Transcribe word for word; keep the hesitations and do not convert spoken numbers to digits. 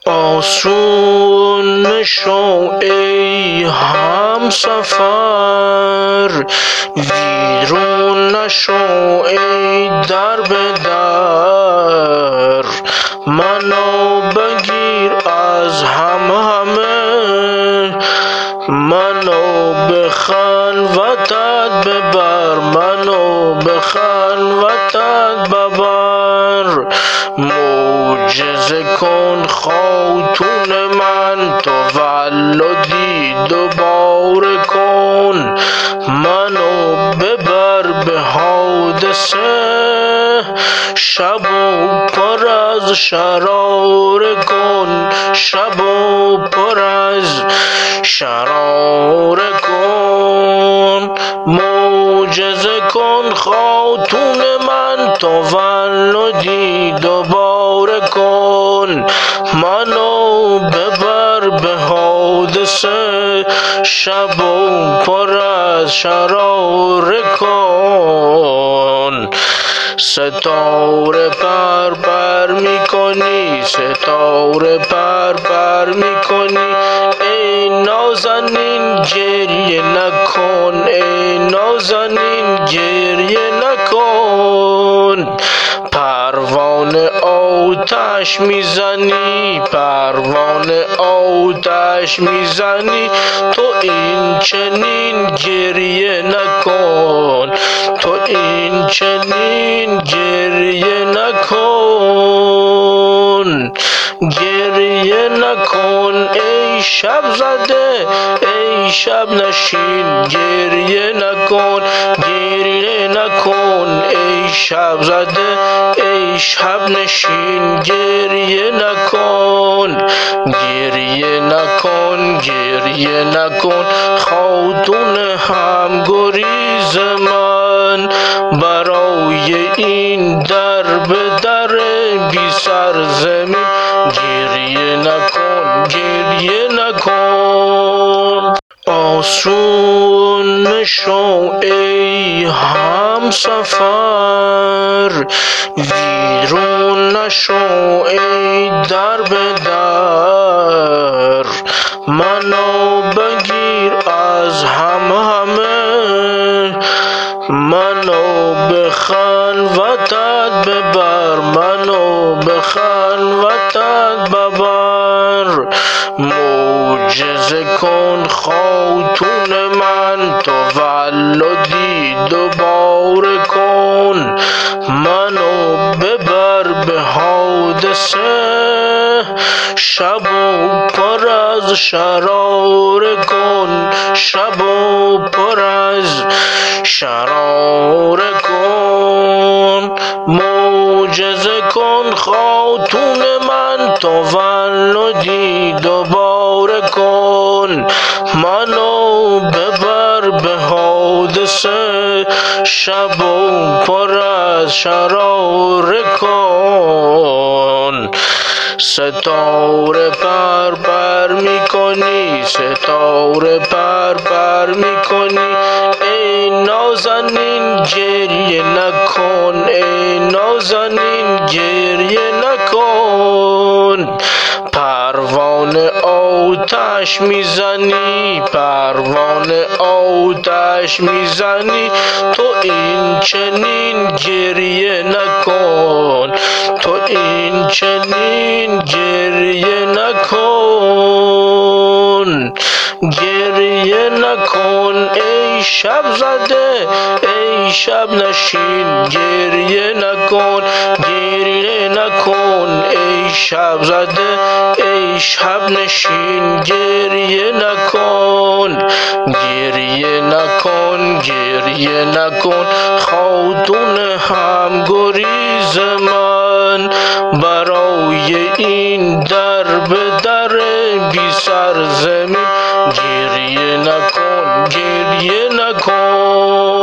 آسون نشو ای همسفر، ویرون نشو ای در به در. منو بگیر از همه همه، منو به خلوتت ببر، منو به خلوتت ببر. معجزه کن خاتون من، تولدی دوباره کن. منو ببر به حادثه، شبو پر از شراره کن، شبو پر از شراره کن. معجزه کن خاتون من، تولدی دوباره کن. منو ببر به حادثه، شبو پر از شراره کن. ستاره پر پر میکنی، ستاره پر پر میکنی. ای نازنین گریه نکن، ای نازنین گریه نکن. پروانه آتش میزنی، پروانه آتش میزنی. تو این چنین گریه نکن، تو این چنین گریه نکن. گریه نکن ای شب زده، ای شب نشین. گریه نکن، گریه نکن ای شب زده، ای شب نشین. گریه نکن، گریه نکن، گریه نکن. خاتون هم گریز من، برای این در به در بی سرزمین. گریه نکن، گریه نکن. آسون نشو ای همسفر، ویرون نشو ای در به در. منو بگیر از همه همه، منو به خلوتت ببر، منو به خلوتت ببر. معجزه کن خاتون من، تولدی دوباره کن. منو ببر به حادثه، شبو پر از شراره کن، شبو پر از شراره کن. معجزه کن خاتون من، تولدی دوباره کن. منو ببر به حادثه، شبو پر از شراره کن. ستاره پر پر میکنی، ستاره پر پر میکنی. ای نازنین گریه نکن، ای نازنین گریه نکن. پروانه آتش میزنی، پروانه آتش میزنی. تو این چنین گریه نکن، تو این چنین گریه نکن. گریه نکن ای شب زده، ای شب نشین. گریه نکن، گریه نکن ای شب زده، ای شب نشین. گریه نکن، گریه نکن، گریه نکن. خاتون هم گریز من، برای این در به در بی سرزمین. گریه نکن، گریه نکن.